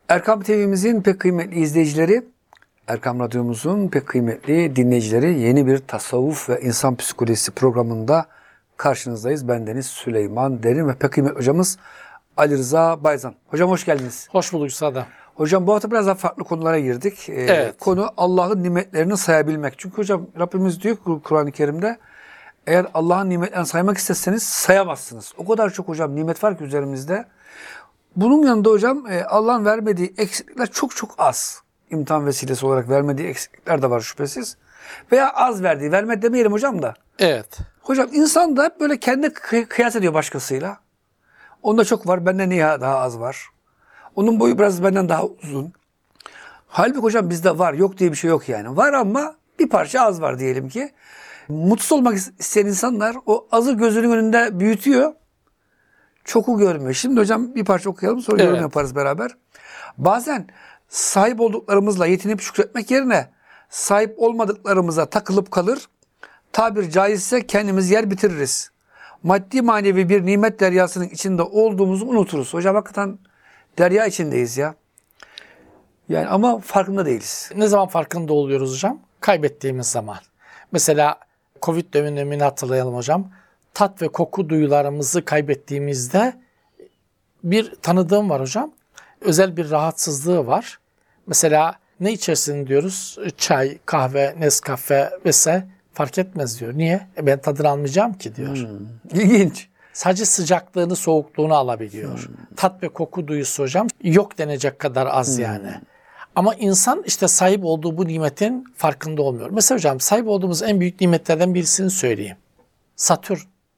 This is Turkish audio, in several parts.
Erkam TV'mizin pek kıymetli izleyicileri, Erkam Radyomuzun pek kıymetli dinleyicileri, yeni bir tasavvuf ve insan psikolojisi programında karşınızdayız. Bendeniz Süleyman Derin ve pek kıymetli hocamız Ali Rıza Bayzan. Hocam hoş geldiniz. Hoş bulduk Sada. Hocam bu hafta biraz daha farklı konulara girdik. Evet. Konu Allah'ın nimetlerini sayabilmek. Çünkü hocam Rabbimiz diyor ki Kur'an-ı Kerim'de, eğer Allah'ın nimetlerini saymak isteseniz sayamazsınız. O kadar çok hocam nimet var ki üzerimizde. Bunun yanında hocam Allah'ın vermediği eksiklikler çok çok az. İmtihan vesilesi olarak vermediği eksiklikler de var şüphesiz. Veya az verdiği, vermek demeyelim hocam da. Evet. Hocam insan da hep böyle kendi kıyas ediyor başkasıyla. Onda çok var, benden niye daha az var? Onun boyu biraz benden daha uzun. Halbuki hocam bizde var, yok diye bir şey yok yani. Var ama bir parça az var diyelim ki. Mutsuz olmak isteyen insanlar o azı gözünün önünde büyütüyor. Çoku görmüyor. Şimdi hocam bir parça okuyalım, sonra yorum yaparız beraber. Bazen sahip olduklarımızla yetinip şükretmek yerine sahip olmadıklarımıza takılıp kalır. Tabir caizse kendimiz yer bitiririz. Maddi manevi bir nimet deryasının içinde olduğumuzu unuturuz. Hocam hakikaten derya içindeyiz ya. Yani ama farkında değiliz. Ne zaman farkında oluyoruz hocam? Kaybettiğimiz zaman. Mesela Covid dönemini hatırlayalım hocam. Tat ve koku duyularımızı kaybettiğimizde bir tanıdığım var hocam. Özel bir rahatsızlığı var. Mesela ne içersin diyoruz? Çay, kahve, Nescafe vesaire fark etmez diyor. Niye? Ben tadını almayacağım ki diyor. İlginç. Sadece sıcaklığını, soğukluğunu alabiliyor. Tat ve koku duyusu hocam yok denecek kadar az yani. Ama insan işte sahip olduğu bu nimetin farkında olmuyor. Mesela hocam sahip olduğumuz en büyük nimetlerden birisini söyleyeyim. Satürn.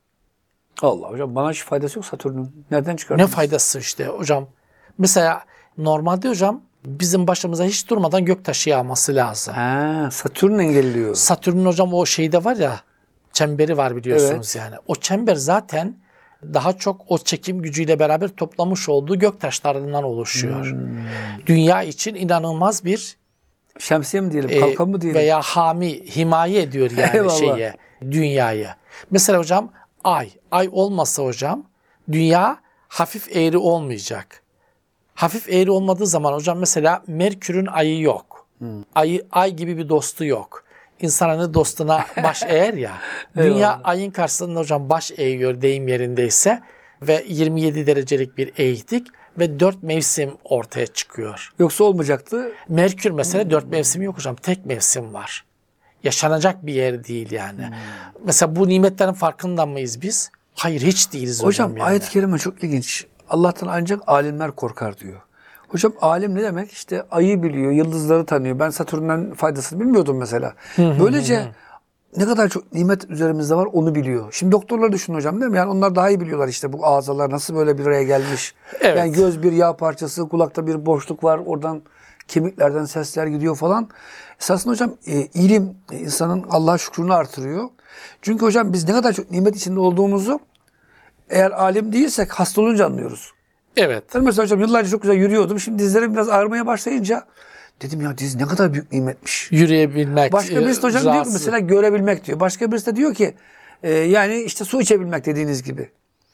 Allah hocam bana hiç faydası yok Satürn'ün. Nereden çıkardınız? Ne faydası işte hocam. Mesela normalde hocam bizim başımıza hiç durmadan göktaşı yağması lazım. Ha, Satürn engelliyor. Satürn'ün hocam o şeyde var ya, çemberi var biliyorsunuz Evet. yani. O çember zaten daha çok o çekim gücüyle beraber toplamış olduğu göktaşlarından oluşuyor. Dünya için inanılmaz bir Şemsiye mi diyelim, kalkan mı diyelim? veya himaye ediyor yani Eyvallah. dünyayı. Mesela hocam ay olmasa hocam dünya hafif eğri olmayacak. Hafif eğri olmadığı zaman hocam mesela Merkür'ün ayı yok. Ay gibi bir dostu yok. İnsan hani dostuna baş eğer ya. Dünya ayın karşısında hocam baş eğiyor deyim yerindeyse ve 27 derecelik bir eğiklik ve 4 mevsim ortaya çıkıyor. Yoksa olmayacaktı. Merkür mesela 4 mevsim yok hocam. Tek mevsim var. Yaşanacak bir yer değil yani. Mesela bu nimetlerin farkında mıyız biz? Hayır, hiç değiliz hocam yani. Ayet-i kerime çok ilginç. Allah'tan ancak alimler korkar diyor. Hocam alim ne demek? İşte ayı biliyor, yıldızları tanıyor. Ben Satürn'den faydasını bilmiyordum mesela. Böylece ne kadar çok nimet üzerimizde var onu biliyor. Şimdi doktorlar düşünün hocam değil mi? Yani onlar daha iyi biliyorlar işte bu azalar nasıl böyle bir araya gelmiş. Evet. Yani göz bir yağ parçası, kulakta bir boşluk var. Oradan kemiklerden sesler gidiyor falan. Esasında hocam ilim insanın Allah'a şükrünü artırıyor. Çünkü hocam biz ne kadar çok nimet içinde olduğumuzu eğer alim değilsek hasta olunca anlıyoruz. Evet. Ben mesela hocam yıllarca çok güzel yürüyordum. Şimdi dizlerim biraz ağrımaya başlayınca dedim ya diz ne kadar büyük nimetmiş. Yürüyebilmek. Başka birisi de hocam diyor ki rahatsız. mesela görebilmek diyor. Başka birisi de diyor ki yani işte su içebilmek dediğiniz gibi.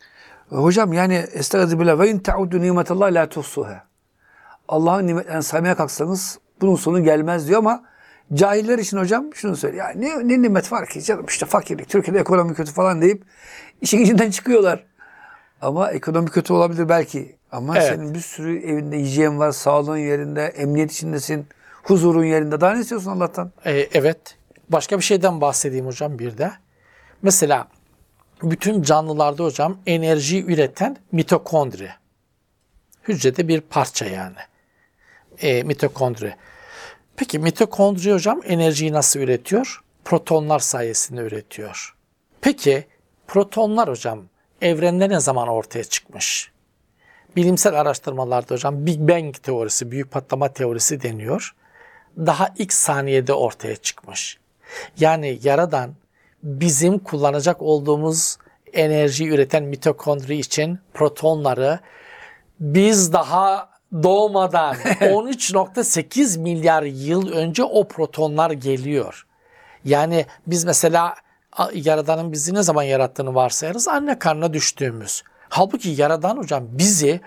Hocam yani estağfirullah ve in ta'uddu nimetallahi la tuhsuha. Allah'ın nimetlerini saymaya kalksanız bunun sonu gelmez diyor ama cahiller için hocam şunu söylüyor. Ya ne nimet var ki canım işte fakirlik, Türkiye'de ekonomi kötü falan deyip işin içinden çıkıyorlar. Ama ekonomi kötü olabilir belki. Ama senin bir sürü evinde yiyeceğin var, sağlığın yerinde, emniyet içindesin, huzurun yerinde. Daha ne istiyorsun Allah'tan? Evet. Başka bir şeyden bahsedeyim hocam bir de. Mesela bütün canlılarda hocam enerji üreten mitokondri. Hücrede bir parça yani. Mitokondri. Peki mitokondri hocam enerjiyi nasıl üretiyor? Protonlar sayesinde üretiyor. Peki protonlar hocam evrende ne zaman ortaya çıkmış? Bilimsel araştırmalarda hocam Big Bang teorisi, büyük patlama teorisi deniyor. Daha ilk saniyede ortaya çıkmış. Yani Yaradan bizim kullanacak olduğumuz enerji üreten mitokondri için protonları biz daha doğmadan 13.8 milyar yıl önce o protonlar geliyor. Yani biz mesela Yaradan'ın bizi ne zaman yarattığını varsayarız? Anne karnına düştüğümüz. Halbuki Yaradan hocam bizi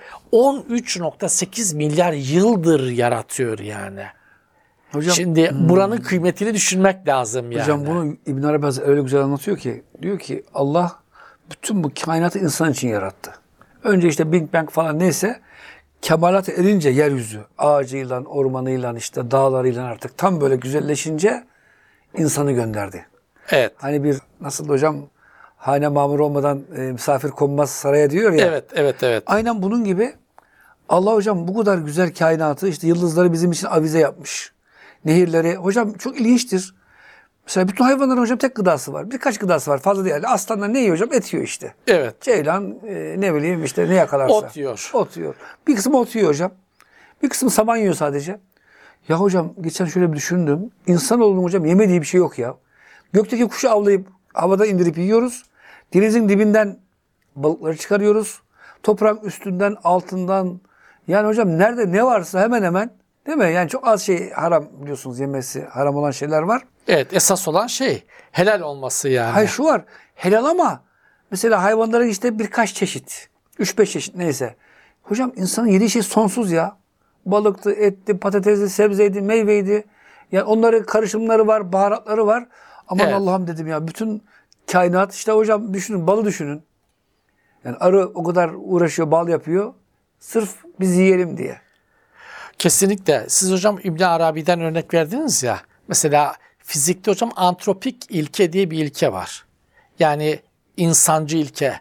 13,8 milyar yıldır yaratıyor yani. Hocam, Şimdi buranın kıymetini düşünmek lazım yani. hocam bunu İbn Arabi Hazretleri öyle güzel anlatıyor ki, diyor ki Allah bütün bu kainatı insan için yarattı. Önce işte Big Bang falan neyse, kemalat erince yeryüzü ağacıyla, ormanıyla, işte dağlarıyla artık tam böyle güzelleşince insanı gönderdi. Evet. Hani bir nasıl hocam, hane mamur olmadan misafir konmaz saraya diyor ya. Evet. Aynen bunun gibi Allah hocam bu kadar güzel kainatı, işte yıldızları bizim için avize yapmış. Nehirleri hocam çok ilginçtir. Mesela bütün hayvanların hocam tek gıdası var. Birkaç gıdası var, fazla değil. Aslanlar ne yiyor hocam? Et yiyor işte. Evet. Ceylan ne bileyim işte ne yakalarsa. Ot yiyor. Ot yiyor. Bir kısmı ot yiyor hocam. Bir kısmı saman yiyor sadece. Ya hocam geçen şöyle bir düşündüm. İnsanoğlunun hocam yemediği bir şey yok ya. Gökteki kuşu avlayıp havada indirip yiyoruz. Denizin dibinden balıkları çıkarıyoruz. Toprağın üstünden, altından. Yani hocam nerede ne varsa hemen hemen, değil mi? Yani çok az şey haram, biliyorsunuz, yemesi haram olan şeyler var. Evet, esas olan şey helal olması yani. Hayır şu var, helal ama mesela hayvanların işte birkaç çeşit. 3-5 çeşit neyse. Hocam insanın yediği şey sonsuz ya. Balıktı, etti, patatesli, sebzeydi, meyveydi. Yani onların karışımları var, baharatları var. Aman Evet. Allah'ım dedim ya, bütün kainat işte hocam, düşünün, balı düşünün. Yani arı o kadar uğraşıyor, bal yapıyor. Sırf biz yiyelim diye. Kesinlikle. Siz hocam İbn Arabi'den örnek verdiniz ya. Mesela fizikte hocam antropik ilke diye bir ilke var. Yani insancı ilke.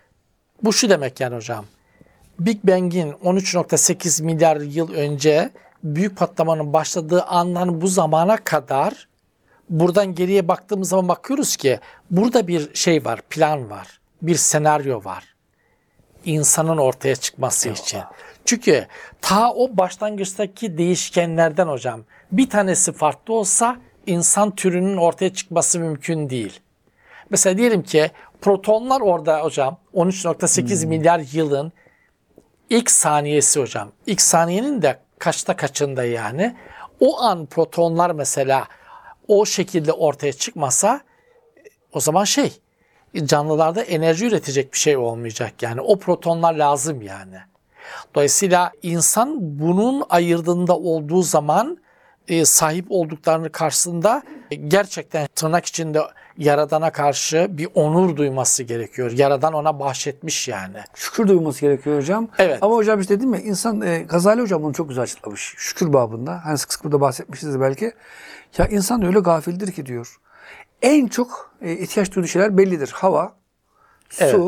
Bu şu demek yani hocam. Big Bang'in 13,8 milyar yıl önce büyük patlamanın başladığı andan bu zamana kadar buradan geriye baktığımız zaman bakıyoruz ki burada bir şey var, plan var, bir senaryo var. İnsanın ortaya çıkması için. Çünkü ta o başlangıçtaki değişkenlerden hocam bir tanesi farklı olsa insan türünün ortaya çıkması mümkün değil. Mesela diyelim ki protonlar orada hocam 13,8 milyar yılın ilk saniyesi hocam. İlk saniyenin de kaçta kaçında yani. O an protonlar mesela o şekilde ortaya çıkmasa o zaman canlılarda enerji üretecek bir şey olmayacak yani. O protonlar lazım yani. Dolayısıyla insan bunun ayırdığında olduğu zaman sahip olduklarının karşısında gerçekten tırnak içinde Yaradan'a karşı bir onur duyması gerekiyor. Yaradan ona bahşetmiş yani. Şükür duyması gerekiyor hocam. Evet. Ama hocam işte dedim ya, insan, Gazali hocam bunu çok güzel açıklamış. Şükür babında. Hani sık sık burada bahsetmişiz belki. Ya insan öyle gafildir ki diyor. En çok ihtiyaç duyduğu şeyler bellidir. Hava, su, Evet.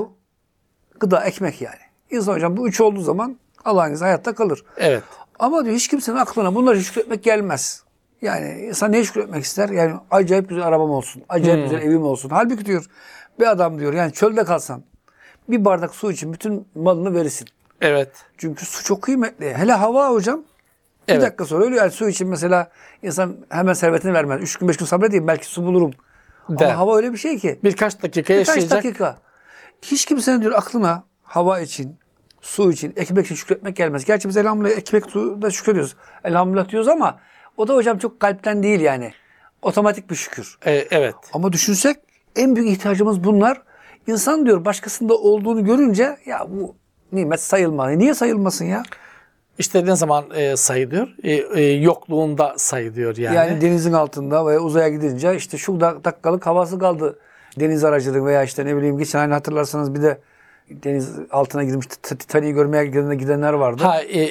gıda, ekmek yani. İnsan hocam bu üç olduğu zaman Allah'ın izniyle hayatta kalır. Evet. Ama diyor hiç kimsenin aklına bunları şükretmek gelmez. Yani insan ne şükretmek ister? Yani acayip güzel arabam olsun, acayip güzel evim olsun. Halbuki diyor bir adam diyor yani çölde kalsan bir bardak su için bütün malını verirsin. Evet. Çünkü su çok kıymetli. Hele hava hocam. Bir Evet. dakika sonra ölüyor. Yani su için mesela insan hemen servetini vermez. 3 gün 5 gün sabredeyim belki su bulurum. Der. Ama hava öyle bir şey ki. Birkaç dakika Birkaç yaşayacak. dakika. Hiç kimsenin diyor aklına hava için, su için, ekmek için şükretmek gelmez. Gerçi biz elhamdülillah ekmek, su da şükrediyoruz. Elhamdülillah diyoruz ama o da hocam çok kalpten değil yani. Otomatik bir şükür. Evet. Ama düşünsek en büyük ihtiyacımız bunlar. İnsan diyor başkasında olduğunu görünce ya bu nimet sayılmaz. Niye sayılmasın ya? İşte ne zaman sayılıyor? Yokluğunda sayılıyor yani. Yani denizin altında veya uzaya gidince işte şu dakikalık havası kaldı deniz aracılığı veya işte ne bileyim geçen hani hatırlarsanız bir de deniz altına girmiş Titanic'i görmeye gidenler vardı.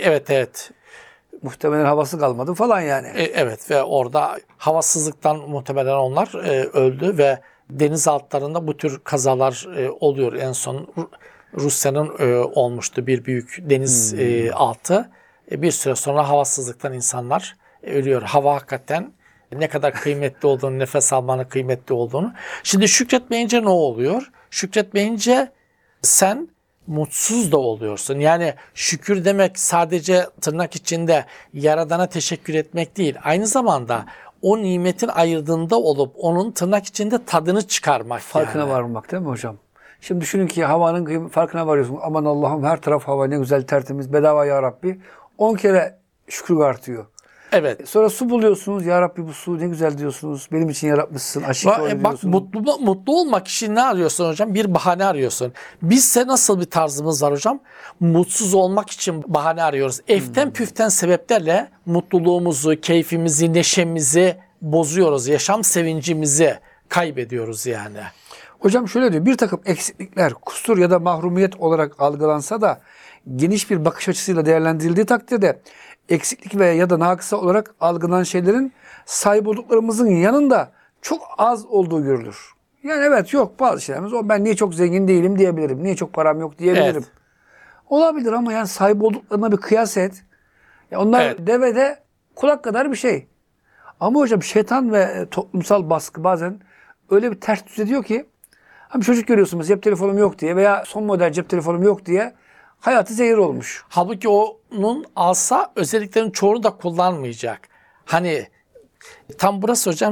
Evet. Muhtemelen havası kalmadı falan yani. Evet ve orada havasızlıktan muhtemelen onlar öldü ve deniz altlarında bu tür kazalar oluyor. En son Rusya'nın olmuştu bir büyük deniz altı. Bir süre sonra havasızlıktan insanlar ölüyor. Hava hakikaten ne kadar kıymetli olduğunu, nefes almanın kıymetli olduğunu. Şimdi şükretmeyince ne oluyor? Şükretmeyince sen mutsuz da oluyorsun. Yani şükür demek sadece tırnak içinde Yaradan'a teşekkür etmek değil. Aynı zamanda o nimetin ayırdığında olup onun tırnak içinde tadını çıkarmak. Farkına yani. varmak değil mi hocam? Şimdi düşünün ki havanın farkına varıyorsun. Aman Allah'ım her taraf hava ne güzel tertemiz bedava ya Rabbi. 10 kere şükür artıyor. Evet. Sonra su buluyorsunuz. Ya Rabbi bu su ne güzel diyorsunuz. Benim için yaratmışsın. Aşık Bak diyorsunuz. mutlu olmak için ne arıyorsun hocam? Bir bahane arıyorsun. Bizse nasıl bir tarzımız var hocam? Mutsuz olmak için bahane arıyoruz. Eften püften sebeplerle mutluluğumuzu, keyfimizi, neşemizi bozuyoruz. Yaşam sevincimizi kaybediyoruz yani. Hocam şöyle diyor. Bir takım eksiklikler, kusur ya da mahrumiyet olarak algılansa da geniş bir bakış açısıyla değerlendirildiği takdirde eksiklik veya ya da nakısa olarak algılanan şeylerin sahip olduklarımızın yanında çok az olduğu görülür. Yani evet yok bazı şeylerimiz o, ben niye çok zengin değilim diyebilirim. Niye çok param yok diyebilirim. Evet. Olabilir ama yani sahip olduklarına bir kıyas et. Ya onlar Evet. devede kulak kadar bir şey. Ama hocam şeytan ve toplumsal baskı bazen öyle bir ters düz ediyor ki hani çocuk görüyorsunuz cep telefonum yok diye veya son model cep telefonum yok diye hayatı zehir olmuş. Halbuki onun alsa özelliklerin çoğunu da kullanmayacak. Hani tam burası hocam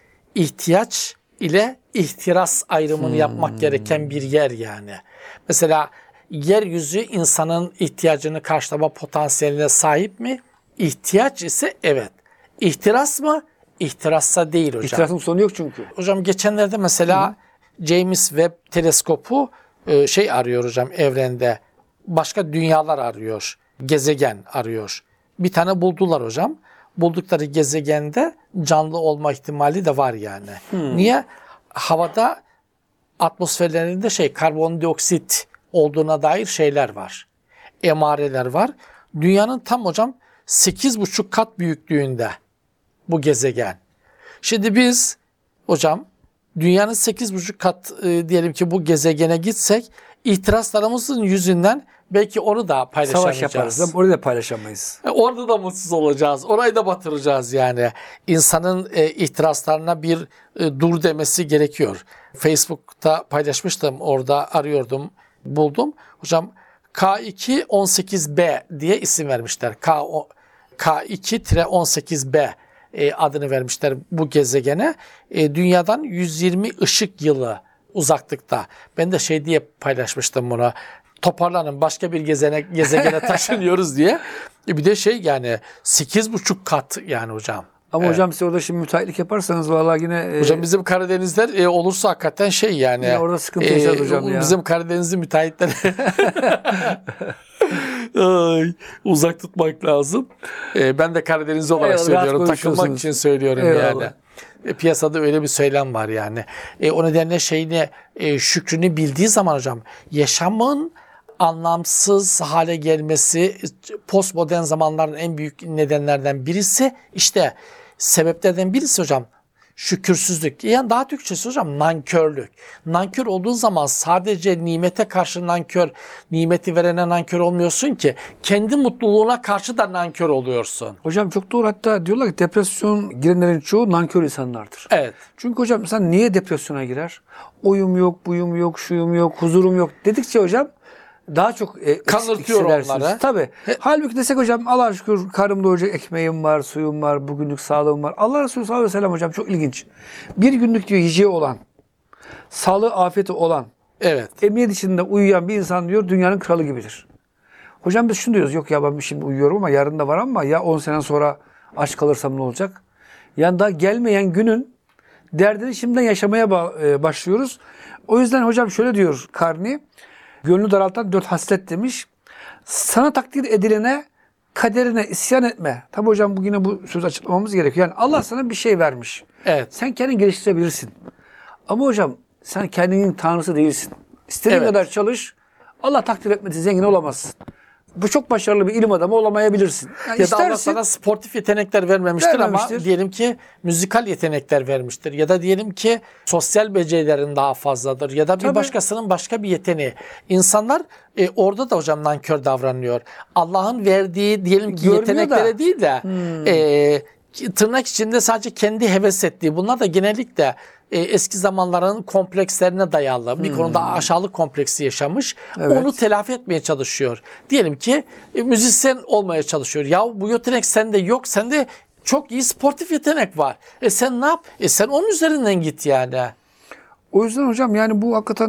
ihtiyaç ile ihtiras ayrımını yapmak gereken bir yer yani. Mesela yeryüzü insanın ihtiyacını karşılama potansiyeline sahip mi? İhtiyaç ise evet. İhtiras mı? İhtirassa değil hocam. İhtirasın sonu yok çünkü. Hocam geçenlerde mesela James Webb teleskopu arıyor hocam evrende. Başka dünyalar arıyor. Gezegen arıyor. Bir tane buldular hocam. Buldukları gezegende canlı olma ihtimali de var yani. Niye? Havada atmosferlerinde karbondioksit olduğuna dair şeyler var. Emareler var. Dünyanın tam hocam 8,5 kat büyüklüğünde bu gezegen. Şimdi biz hocam dünyanın 8,5 kat diyelim ki bu gezegene gitsek ihtiraslarımızın yüzünden belki onu da paylaşamayacağız. Savaş yaparız. Orayı da paylaşamayız. Orada da mutsuz olacağız. Orayı da batıracağız yani. İnsanın ihtiraslarına bir dur demesi gerekiyor. Facebook'ta paylaşmıştım. Orada arıyordum. Buldum. Hocam K2-18b diye isim vermişler. K2-18b adını vermişler bu gezegene. Dünyadan 120 ışık yılı uzaklıkta. Ben de diye paylaşmıştım bunu. Toparlanın başka bir gezegene taşınıyoruz diye. Bir de yani 8,5 kat yani hocam. Ama hocam siz orada şimdi müteahhitlik yaparsanız vallahi yine... Hocam bizim Karadenizler olursa hakikaten yani. Yine orada sıkıntı yaşarız hocam ya. Bizim Karadenizli müteahhitler uzak tutmak lazım. Ben de Karadenizli olarak söylüyorum. Takılmak için söylüyorum yani. Piyasada öyle bir söylem var yani. O nedenle şükrünü bildiği zaman hocam yaşamın anlamsız hale gelmesi postmodern zamanların en büyük nedenlerden birisi sebeplerden birisi hocam şükürsüzlük. Yani daha Türkçesi hocam nankörlük. Nankör olduğun zaman sadece nimete karşı nankör, nimeti verene nankör olmuyorsun ki kendi mutluluğuna karşı da nankör oluyorsun. Hocam çok doğru, hatta diyorlar ki depresyon girenlerin çoğu nankör insanlardır. Evet. Çünkü hocam sen niye depresyona girer? Oyum yok, buyum yok, şuyum yok, huzurum yok dedikçe hocam daha çok kanırtıyor onları. Tabii. Halbuki desek hocam Allah'a şükür karnım doyuracak ekmeğim var, suyum var, bugünlük sağlığım var. Allah Resulü sallallahu aleyhi ve sellem hocam çok ilginç. Bir günlük diyor yiyeceği olan, sağlığı afiyeti olan, evet, emniyet içinde uyuyan bir insan diyor dünyanın kralı gibidir. Hocam biz şunu diyoruz, yok ya ben şimdi uyuyorum ama yarın da var ama ya 10 sene sonra aç kalırsam ne olacak? Yani daha gelmeyen günün derdini şimdiden yaşamaya başlıyoruz. O yüzden hocam şöyle diyor Karni, gönlü daraltan 4 haslet demiş. Sana takdir edilene, kaderine isyan etme. Tabi hocam bugüne bu sözü açıklamamız gerekiyor. Yani Allah sana bir şey vermiş. evet. Sen kendini geliştirebilirsin. Ama hocam sen kendinin tanrısı değilsin. İstediğin Evet. kadar çalış. Allah takdir etmedi, zengin olamazsın. Bu çok başarılı bir ilim adamı olamayabilirsin. Yani Ya da Allah sana sportif yetenekler vermemiştir ama diyelim ki müzikal yetenekler vermiştir. Ya da diyelim ki sosyal becerilerin daha fazladır. Ya da bir başkasının başka bir yeteneği. İnsanlar orada da hocam nankör davranıyor. Allah'ın verdiği diyelim ki görmüyor yeteneklere da. değil de tırnak içinde sadece kendi heves ettiği. Bunlar da genellikle eski zamanların komplekslerine dayalı. Bir konuda aşağılık kompleksi yaşamış. Evet. Onu telafi etmeye çalışıyor. Diyelim ki müzisyen olmaya çalışıyor. Ya bu yetenek sende yok. Sende çok iyi sportif yetenek var. Sen ne yap? Sen onun üzerinden git yani. O yüzden hocam yani bu hakikaten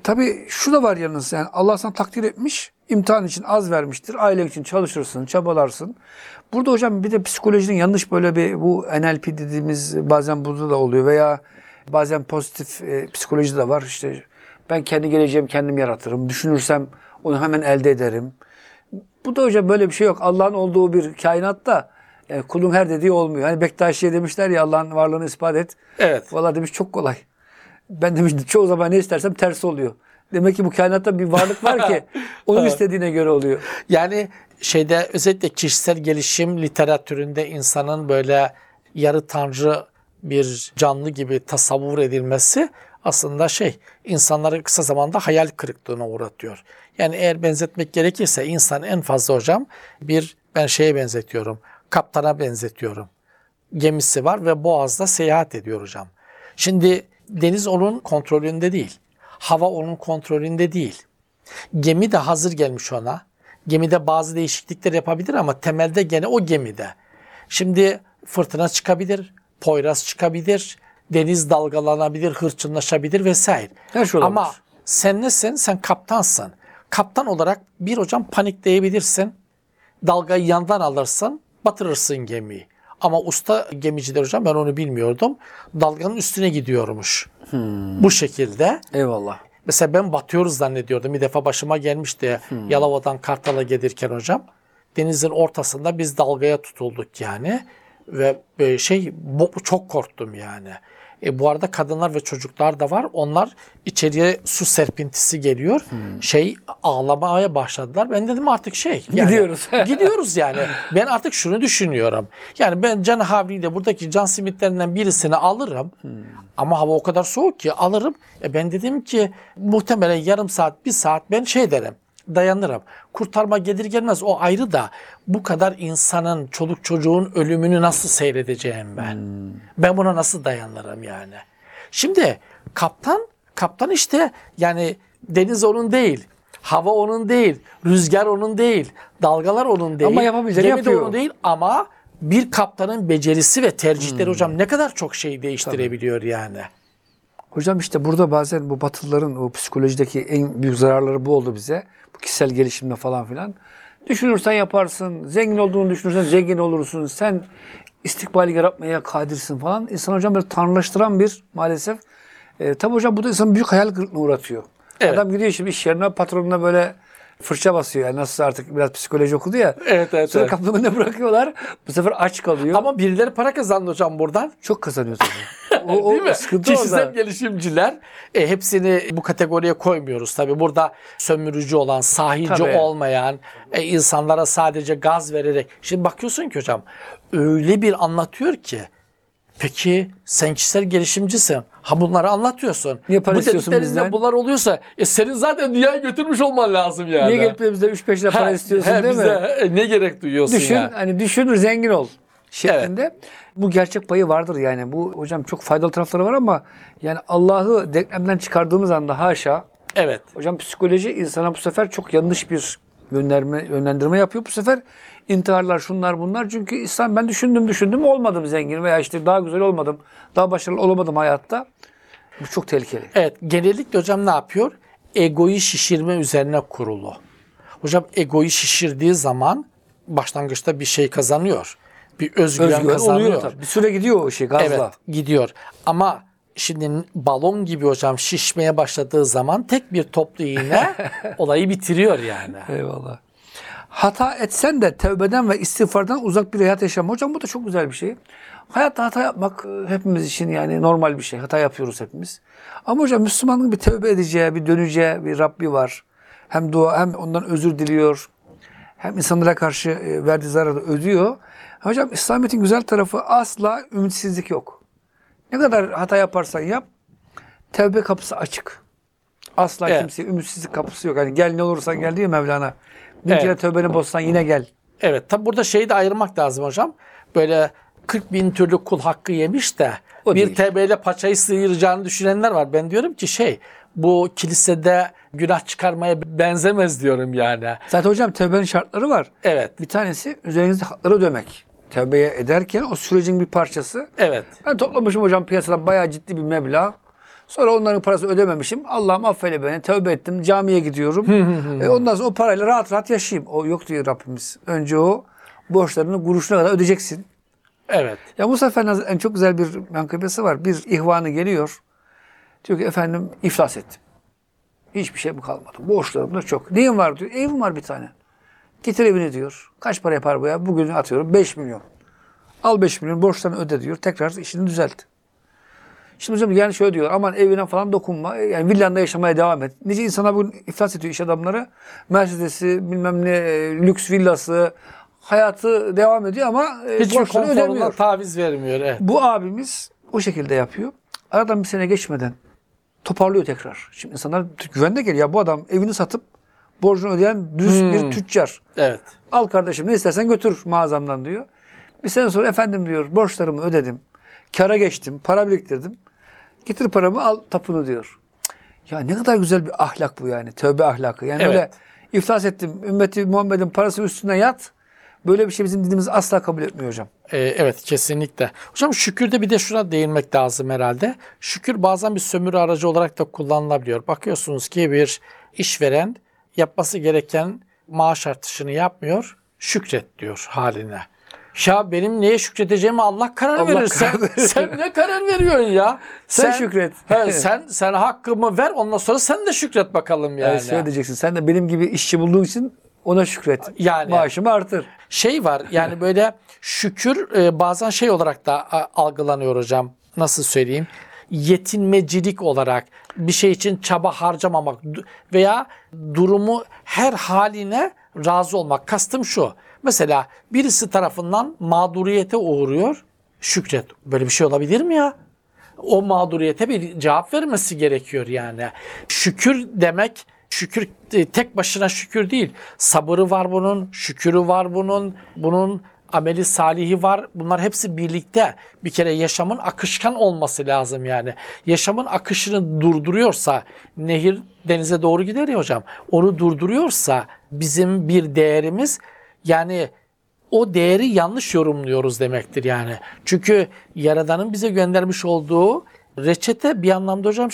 Tabii şu da var yalnız, yani Allah sana takdir etmiş, imtihan için az vermiştir. Ailen için çalışırsın, çabalarsın. Burada hocam bir de psikolojinin yanlış böyle bir, bu NLP dediğimiz bazen burada da oluyor veya bazen pozitif psikoloji de var. İşte ben kendi geleceğimi kendim yaratırım. Düşünürsem onu hemen elde ederim. Bu da hocam böyle bir şey yok. Allah'ın olduğu bir kainatta kulun her dediği olmuyor. Hani Bektaşi'ye demişler ya, Allah'ın varlığını ispat et. Evet. Vallahi demiş çok kolay. Ben demiş çoğu zaman ne istersem tersi oluyor. Demek ki bu kainatta bir varlık var ki onun Evet. istediğine göre oluyor. Yani özellikle kişisel gelişim literatüründe insanın böyle yarı tanrı bir canlı gibi tasavvur edilmesi aslında insanları kısa zamanda hayal kırıklığına uğratıyor. Yani eğer benzetmek gerekirse insan en fazla hocam ben şeye benzetiyorum. Kaptana benzetiyorum. Gemisi var ve boğazda seyahat ediyor hocam. Şimdi deniz onun kontrolünde değil. Hava onun kontrolünde değil. Gemi de hazır gelmiş ona. Gemide bazı değişiklikler yapabilir ama temelde gene o gemide. Şimdi fırtına çıkabilir, poyraz çıkabilir, deniz dalgalanabilir, hırçınlaşabilir vesaire. Her şey olabilir. Ama sen nesin? Sen kaptansın. Kaptan olarak hocam panikleyebilirsin. Dalgayı yandan alırsın, batırırsın gemiyi. Ama usta gemiciler hocam, ben onu bilmiyordum, dalganın üstüne gidiyormuş. Bu şekilde. Eyvallah. Mesela ben batıyoruz zannediyordum. Bir defa başıma gelmişti Yalova'dan Kartal'a gelirken hocam. Denizin ortasında biz dalgaya tutulduk yani. Ve çok korktum yani. Bu arada kadınlar ve çocuklar da var. Onlar içeriye su serpintisi geliyor. Ağlamaya başladılar. Ben dedim artık yani, Gidiyoruz. gidiyoruz yani. Ben artık şunu düşünüyorum. Yani ben can havliyle buradaki can simitlerinden birisini alırım. Ama hava o kadar soğuk ki alırım. Ben dedim ki muhtemelen yarım saat, bir saat ben derim. Dayanırım. Kurtarma gelir gelmez o ayrı da bu kadar insanın, çoluk çocuğun ölümünü nasıl seyredeceğim ben? Ben buna nasıl dayanırım yani? Şimdi kaptan işte yani deniz onun değil, hava onun değil, rüzgar onun değil, dalgalar onun değil, ama yapabileceğini gemi de yapıyor. onun değil ama bir kaptanın becerisi ve tercihleri hocam ne kadar çok şey değiştirebiliyor yani. Hocam işte burada bazen bu Batılıların o psikolojideki en büyük zararları bu oldu bize. Bu kişisel gelişimle falan filan. Düşünürsen yaparsın. Zengin olduğunu düşünürsen zengin olursun. Sen istikbali yaratmaya kadirsin falan. İnsan hocam böyle tanrılaştıran bir maalesef. Tabii hocam bu da insanı büyük hayal kırıklığına uğratıyor. Evet. Adam gidiyor şimdi iş yerine, patronuna böyle fırça basıyor. Yani nasıl artık biraz psikoloji okudu ya. Evet. Sonra kapının önüne bırakıyorlar. Bu sefer aç kalıyor. Ama birileri para kazandı hocam buradan. Çok kazanıyor tabii. Değil mi? Sıkıntı Kişisel orada. gelişimciler hepsini bu kategoriye koymuyoruz. Tabii burada sömürücü olan, sahici Tabii. olmayan, insanlara sadece gaz vererek. Şimdi bakıyorsun ki hocam öyle bir anlatıyor ki, peki sen kişisel gelişimcisin. Ha bunları anlatıyorsun. Niye para bu istiyorsun dediklerinde bizden? bunlar oluyorsa senin zaten dünyaya götürmüş olman lazım yani. Niye gelip de bize 3-5 lira para istiyorsun değil mi? bize, ne gerek duyuyorsun Düşün, ya? hani düşün zengin ol şeklinde. Bu gerçek payı vardır yani. Bu hocam çok faydalı tarafları var ama yani Allah'ı denklemden çıkardığımız anda haşa, Evet. hocam psikoloji insana bu sefer çok yanlış bir yönlendirme yapıyor. Bu sefer intiharlar, şunlar bunlar. Çünkü İslam, ben düşündüm olmadım zengin veya işte daha güzel olmadım, daha başarılı olamadım hayatta. Bu çok tehlikeli. Evet, genellikle hocam ne yapıyor? Egoyu şişirme üzerine kurulu. Hocam egoyu şişirdiği zaman başlangıçta bir şey kazanıyor. Bir özgüven kazanıyor. oluyor tabii. Bir süre gidiyor o şey gazla. Evet, gidiyor. Ama şimdi balon gibi hocam şişmeye başladığı zaman tek bir toplu iğne olayı bitiriyor yani. Eyvallah. Hata etsen de tevbeden ve istiğfardan uzak bir hayat yaşam. Hocam bu da çok güzel bir şey. Hayatta hata yapmak hepimiz için yani normal bir şey. Hata yapıyoruz hepimiz. Ama hocam Müslümanın bir tevbe edeceği, bir döneceği bir Rabbi var. Hem dua, hem ondan özür diliyor. Hem insanlara karşı verdiği zararı ödüyor. Hocam İslamiyet'in güzel tarafı, asla ümitsizlik yok. Ne kadar hata yaparsan yap, tevbe kapısı açık. Asla Evet. kimseye ümitsizlik kapısı yok. Hani gel ne olursan gel diyor Mevlana. Bir Evet. kere tövbeni bozsan yine gel. Evet, tabi burada şeyi de ayırmak lazım hocam. Böyle 40 bin türlü kul hakkı yemiş de O bir değil. tevbeyle paçayı sıyıracağını düşünenler var. Ben diyorum ki bu kilisede günah çıkarmaya benzemez diyorum yani. Zaten hocam tövbenin şartları var. Evet, Bir tanesi üzerinizde hakları ödemek. Tövbeye ederken o sürecin bir parçası. evet, Ben toplamışım hocam piyasadan bayağı ciddi bir meblağ. Sonra onların parasını ödememişim. Allah'ım affeyle beni. Tövbe ettim. Camiye gidiyorum. Ondan sonra o parayla rahat rahat yaşayayım. O yok diyor Rabbimiz. Önce o borçlarını kuruşuna kadar ödeyeceksin. Evet. Ya Musa Efendi'nin çok güzel bir menkıbesi var. Bir ihvanı geliyor. Diyor ki efendim iflas ettim. Hiçbir şey mi kalmadı? Borçlarım da çok. Neyin var diyor. Evim var bir tane. Getir evini diyor. Kaç para yapar bu ya? Bugün atıyorum 5 milyon. Al 5 milyon borçlarını öde diyor. Tekrar işini düzelt. Şimdi hocam yani şöyle diyor. Aman evine falan dokunma. Yani villanda yaşamaya devam et. Nice insanlar bugün iflas ediyor iş adamları. Mercedes'i bilmem ne lüks villası hayatı devam ediyor ama Hiçbir borçlarını konforundan ödemiyor. taviz vermiyor. Evet. Bu abimiz o şekilde yapıyor. Aradan bir sene geçmeden toparlıyor tekrar. Şimdi insanlar güvende geliyor. Ya bu adam evini satıp borcunu ödeyen düz bir tüccar. Evet. Al kardeşim ne istersen götür mağazamdan diyor. Bir sene sonra efendim diyor borçlarımı ödedim. Kâra geçtim. Para biriktirdim. Getir paramı al tapunu diyor. Ya ne kadar güzel bir ahlak bu yani. Tövbe ahlakı. Yani Evet. öyle iflas ettim. Ümmeti Muhammed'in parasının üstüne yat. Böyle bir şey bizim dinimiz asla kabul etmiyor hocam. Evet, kesinlikle. Hocam şükürde bir de şuna değinmek lazım herhalde. Şükür bazen bir sömürü aracı olarak da kullanılabiliyor. Bakıyorsunuz ki bir işveren yapması gereken maaş artışını yapmıyor, şükret diyor haline. Ya benim neye şükredeceğime Allah karar Allah verir. karar verir. Sen ne karar veriyorsun ya? Sen şükret. Sen hakkımı ver, ondan sonra sen de şükret bakalım yani. Yani şöyle diyeceksin. Sen de benim gibi işçi bulduğun için ona şükret. Yani. Maaşımı artır. Şey var yani böyle şükür bazen şey olarak da algılanıyor hocam. Nasıl söyleyeyim? Yetinmecilik olarak bir şey için çaba harcamamak veya durumu her haline razı olmak. Kastım şu. Mesela birisi tarafından mağduriyete uğruyor. Şükret. Böyle bir şey olabilir mi ya? O mağduriyete bir cevap vermesi gerekiyor yani. Şükür demek, şükür tek başına şükür değil. Sabırı var bunun, şükürü var bunun ameli salihi var. Bunlar hepsi birlikte. Bir kere yaşamın akışkan olması lazım yani. Yaşamın akışını durduruyorsa, nehir denize doğru gider ya hocam. Onu durduruyorsa bizim bir değerimiz, yani o değeri yanlış yorumluyoruz demektir yani. Çünkü Yaradan'ın bize göndermiş olduğu reçete bir anlamda hocam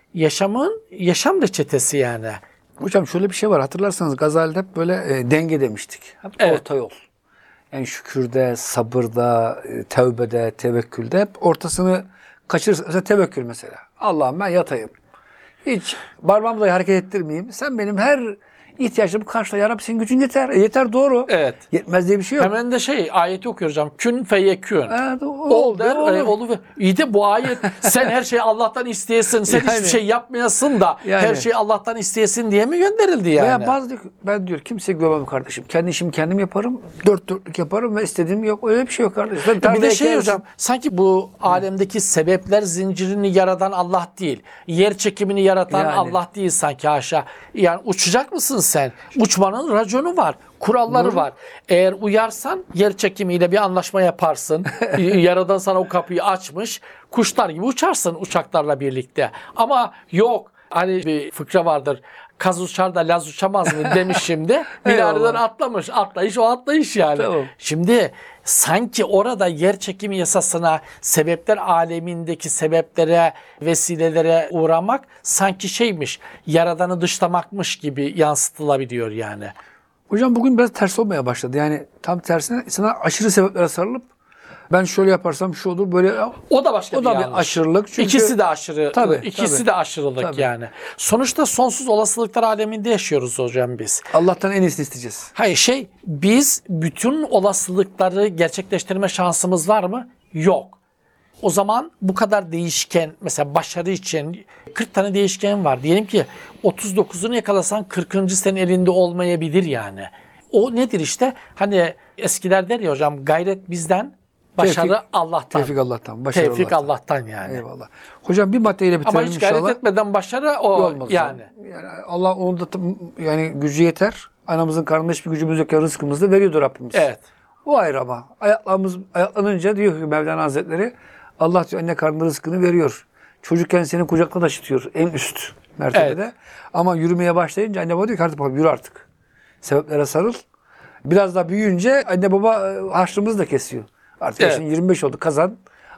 yaşam reçetesi yani. Hocam şöyle bir şey var. Hatırlarsanız Gazali'de hep böyle denge demiştik. Hep Evet. orta yol. Yani şükürde, sabırda, tevbede, tevekkülde hep ortasını kaçırırsa. Mesela tevekkül mesela. Allah'ım ben yatayım. Hiç parmağımı dahi hareket ettirmeyeyim. Sen benim her ihtiyacımı karşıla. Ya Rabbi senin gücün yeter. Yeter doğru. Evet. Yetmez diye bir şey yok. Hemen de ayeti okuyor hocam. Kün feyekün. Evet, Ol der, olur. İyi de bu ayet sen her şeyi Allah'tan isteyesin, sen Yani. hiçbir şey yapmayasın da Yani. her şeyi Allah'tan isteyesin diye mi gönderildi yani? Veya bazı diyor ki, ben diyor kimseye güvenmem kardeşim. Kendi işimi kendim yaparım. Dört dörtlük yaparım ve istediğim yok. Öyle bir şey yok kardeşim. Sen Bir tarlaya de ekersin. hocam sanki bu alemdeki sebepler zincirini yaratan Allah değil. Yer çekimini yaratan Yani. Allah değil sanki haşa. Yani uçacak mısın sen? Uçmanın raconu var. Kuralları var. Eğer uyarsan yer çekimiyle bir anlaşma yaparsın. Yaradan sana o kapıyı açmış. Kuşlar gibi uçarsın uçaklarla birlikte. Ama yok. Hani bir fıkra vardır. Kaz uçar da Laz uçamaz mı demiş şimdi. Minareden atlamış. Atlayış o atlayış yani. Tamam. Şimdi sanki orada yer çekimi yasasına, sebepler alemindeki sebeplere, vesilelere uğramak sanki şeymiş, Yaradan'ı dışlamakmış gibi yansıtılabiliyor yani. Hocam bugün biraz ters olmaya başladı. Yani tam tersine sana aşırı sebeplere sarılıp ben şöyle yaparsam şu olur böyle. O da başka O da bir yanlış. aşırılık. Çünkü İkisi de aşırı. Tabii, ikisi tabii. de aşırılık Tabii. yani. Sonuçta sonsuz olasılıklar aleminde yaşıyoruz hocam biz. Allah'tan en iyisini isteyeceğiz. Hayır biz bütün olasılıkları gerçekleştirme şansımız var mı? Yok. O zaman bu kadar değişken, mesela başarı için 40 tane değişken var. Diyelim ki 39'unu yakalasan 40. senin elinde olmayabilir yani. O nedir işte? Hani eskiler der ya hocam, gayret bizden, başarı Tevfik- Allah'tan. Tevfik Allah'tan. Başarı Tevfik Allah'tan. Allah'tan yani. Eyvallah. Hocam bir maddeyle bitirelim Ama hiç gayret inşallah. etmeden başarı o Olmaz. yani. Yani Allah onun da yani gücü yeter. Anamızın karnında hiçbir gücümüz yok ya rızkımızı da veriyordur Rabbimiz. Evet. O ayrı ama. Ayaklanınca diyor ki Mevlana Hazretleri Allah diyor anne karnında rızkını veriyor. Çocukken seni kucakta taşıtıyor en üst mertebede. Evet. Ama yürümeye başlayınca anne baba diyor ki artık bakalım yürü artık. Sebeplere sarıl. Biraz daha büyüyünce anne baba harçlığımızı da kesiyor. Artık Evet. yaşın 25 oldu kazan.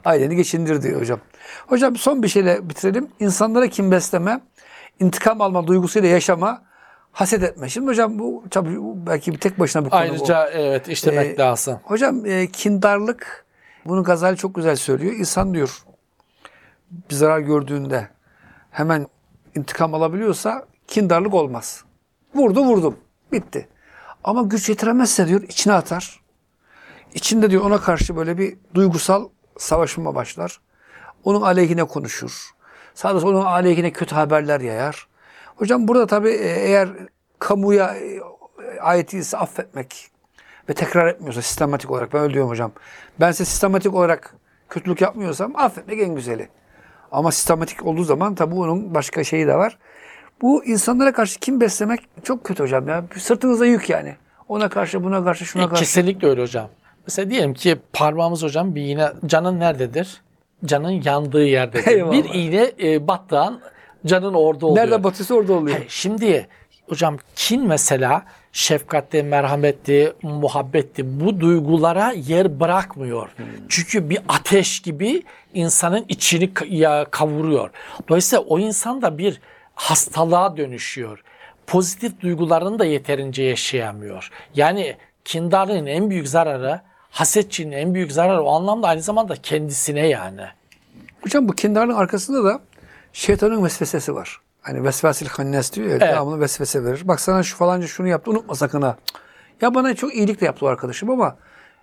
aileni geçindir diyor hocam. Hocam son bir şeyle bitirelim. İnsanlara kin besleme, intikam alma duygusuyla yaşama, haset etme. Şimdi hocam bu tabii belki bir tek başına bir konu bu. Ayrıca evet işlemek lazım. Hocam kindarlık, bunu Gazali çok güzel söylüyor. İnsan diyor bir zarar gördüğünde hemen intikam alabiliyorsa kindarlık olmaz. Vurdum. Bitti. Ama güç yetiremezse diyor içine atar. İçinde diyor ona karşı böyle bir duygusal savaşma başlar. Onun aleyhine konuşur. Sadece onun aleyhine kötü haberler yayar. Hocam burada tabii eğer kamuya ait ise affetmek ve tekrar etmiyorsa sistematik olarak, ben öyle diyorum hocam. Ben size sistematik olarak kötülük yapmıyorsam affetmek en güzeli. Ama sistematik olduğu zaman tabii onun başka şeyi de var. Bu insanlara karşı kin beslemek çok kötü hocam ya. Sırtınıza yük yani. Ona karşı, buna karşı, şuna karşı. Kesinlikle öyle hocam. Mesela diyelim ki parmağımız hocam bir iğne, canın nerededir? Canın yandığı yerdedir. Eyvallah. Bir iğne battığı an canın orada oluyor. Nerede batıyorsa orada oluyor. Şimdi hocam kin mesela şefkatli, merhametli, muhabbetli bu duygulara yer bırakmıyor. Çünkü bir ateş gibi insanın içini kavuruyor. Dolayısıyla o insan da bir hastalığa dönüşüyor. Pozitif duygularını da yeterince yaşayamıyor. Yani kindarlığın en büyük zararı, hasetçinin en büyük zararı o anlamda aynı zamanda kendisine yani. Hocam bu kindarlığın arkasında da şeytanın vesvesesi var. Hani vesvesil hannes diyor ya, devamlı vesvese verir. Bak sana şu falanca şunu yaptı, unutma sakın ha. Ya bana çok iyilik de yaptı o arkadaşım ama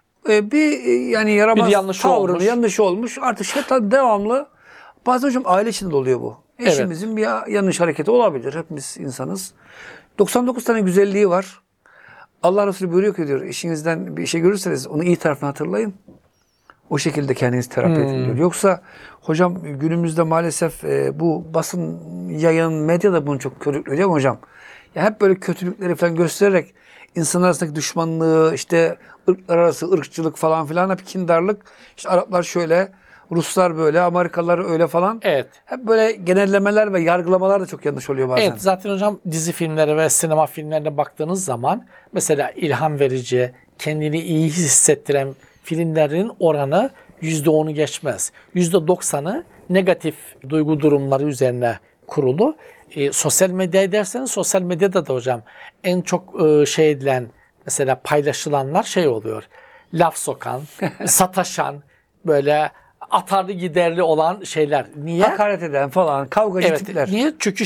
yani yaramaz Bir yanlışı tavrını, olmuş. yanlışı olmuş. Artık şeytan devamlı, bazen hocam aile içinde oluyor bu. Eşimizin bir yanlış hareketi olabilir. Hepimiz insanız. 99 tane güzelliği var. Allah Resulü buyuruyor ki diyor, eşinizden bir şey görürseniz onu iyi tarafını hatırlayın. O şekilde kendinizi terapi edin diyor. Yoksa hocam günümüzde maalesef bu basın yayın medya da bunu çok körüklüyor değil mi hocam? Ya hep böyle kötülükleri falan göstererek insanlar arasındaki düşmanlığı, işte ırklar arası ırkçılık falan filan, hep kindarlık. İşte Araplar şöyle, Ruslar böyle, Amerikalılar öyle falan. Evet. Hep böyle genellemeler ve yargılamalar da çok yanlış oluyor bazen. Evet, zaten hocam dizi filmleri ve sinema filmlerine baktığınız zaman mesela ilham verici, kendini iyi hissettiren filmlerin oranı %10'u geçmez. %90'ı negatif duygu durumları üzerine kurulu. Sosyal medya derseniz sosyal medyada da hocam en çok şey edilen, mesela paylaşılanlar şey oluyor. Laf sokan, sataşan, böyle atarlı giderli olan şeyler. Niye? Hakaret eden falan, kavgacı Evet. tipler. Niye? Çünkü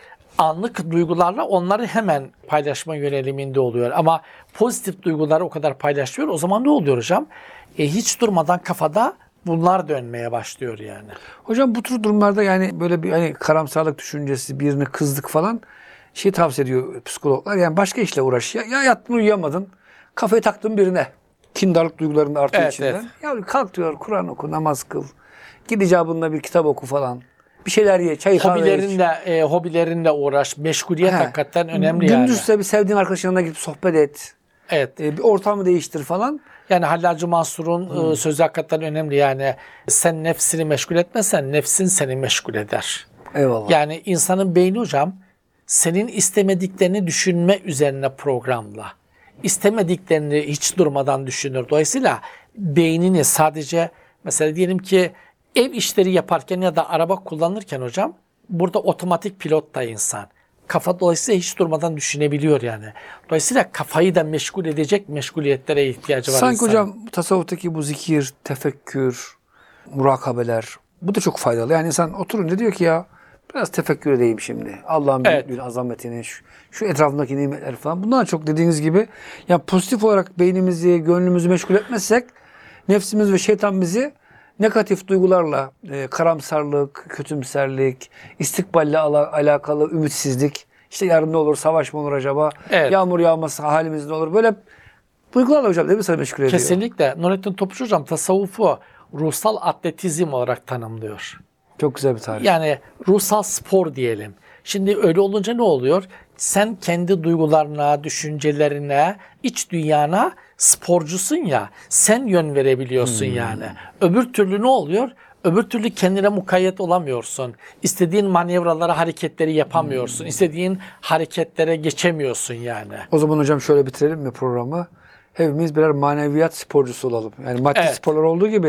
anlık duygularla onları hemen paylaşma yöneliminde oluyor. Ama pozitif duyguları o kadar paylaşıyor. O zaman ne oluyor hocam? Hiç durmadan kafada bunlar dönmeye başlıyor yani. Hocam bu tür durumlarda yani böyle bir hani karamsarlık düşüncesi, birine kızdık falan şey tavsiye ediyor psikologlar. Yani başka işle uğraş. Ya yattın uyuyamadın, kafayı taktın birine. Kindarlık duygularının arttığı Evet, içinden. evet. Ya kalk diyor, Kur'an oku, namaz kıl. Git icabında bir kitap oku falan. Bir şeyler ye, çay kahve iç. Hobilerinle uğraş. Meşguliyet He. hakikaten önemli yani. Gündüzse bir sevdiğin arkadaşın yanına gidip sohbet et. Evet. Bir ortamı değiştir falan. Yani Hallacı Mansur'un sözü hakikaten önemli yani. Sen nefsini meşgul etmezsen nefsin seni meşgul eder. Eyvallah. Yani insanın beyni hocam senin istemediklerini düşünme üzerine programla. İstemediklerini hiç durmadan düşünür. Dolayısıyla beynini sadece mesela diyelim ki ev işleri yaparken ya da araba kullanırken hocam burada otomatik pilot da insan. Kafa dolayısıyla hiç durmadan düşünebiliyor yani. Dolayısıyla kafayı da meşgul edecek meşguliyetlere ihtiyacı var Sanki insanın. hocam tasavvuftaki bu zikir, tefekkür, murakabeler, bu da çok faydalı. Yani insan oturunca diyor ki ya biraz tefekkür edeyim şimdi. Allah'ın büyüklüğünü, azametini, şu etrafındaki nimetleri falan. Bundan çok dediğiniz gibi yani pozitif olarak beynimizi, gönlümüzü meşgul etmezsek nefsimiz ve şeytan bizi negatif duygularla, karamsarlık, kötümserlik, istikballe alakalı ümitsizlik, işte yarın ne olur, savaş mı olur acaba, Evet. yağmur yağması halimiz ne olur, böyle duygularla hocam değil mi sana meşgul ediyor? Kesinlikle. Nurettin Topçu hocam tasavvufu ruhsal atletizm olarak tanımlıyor. Çok güzel bir tarif. Yani ruhsal spor diyelim. Şimdi öyle olunca ne oluyor? Sen kendi duygularına, düşüncelerine, iç dünyana sporcusun ya. Sen yön verebiliyorsun yani. Öbür türlü ne oluyor? Öbür türlü kendine mukayyet olamıyorsun. İstediğin manevraları, hareketleri yapamıyorsun. İstediğin hareketlere geçemiyorsun yani. O zaman hocam şöyle bitirelim mi programı? Hepimiz birer maneviyat sporcusu olalım. Yani maddi Evet. sporlar olduğu gibi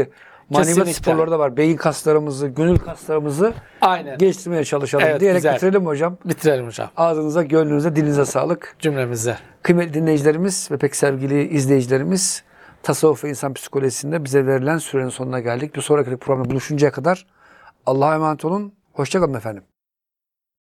maneviyat Kesinlikle. sporları da var. Beyin kaslarımızı, gönül kaslarımızı Aynen. geliştirmeye çalışalım Evet, diyerek güzel. bitirelim mi hocam? Bitirelim hocam Ağzınıza, gönlünüze, dilinize sağlık. cümlemize. Kıymetli dinleyicilerimiz ve pek sevgili izleyicilerimiz, Tasavvuf ve İnsan Psikolojisi'nde bize verilen sürenin sonuna geldik. Bir sonraki programda buluşuncaya kadar Allah'a emanet olun. Hoşça kalın efendim.